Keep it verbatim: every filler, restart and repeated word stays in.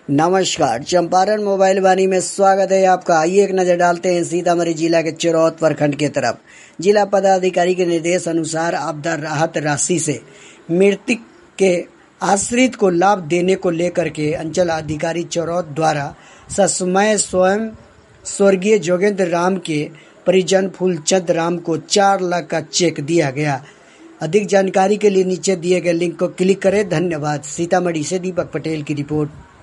नमस्कार, चंपारण मोबाइल वाणी में स्वागत है आपका। आइए एक नजर डालते हैं सीतामढ़ी जिला के चिरौत प्रखंड की तरफ। जिला पदाधिकारी के निर्देश अनुसार आपदा राहत राशि से मृतक के आश्रित को लाभ देने को लेकर के अंचल अधिकारी चिरौत द्वारा ससमय स्वयं स्वर्गीय जोगेंद्र राम के परिजन फूलचंद राम को चार लाख का चेक दिया गया। अधिक जानकारी के लिए नीचे दिए गए लिंक को क्लिक करें। धन्यवाद। सीतामढ़ी से दीपक पटेल की रिपोर्ट।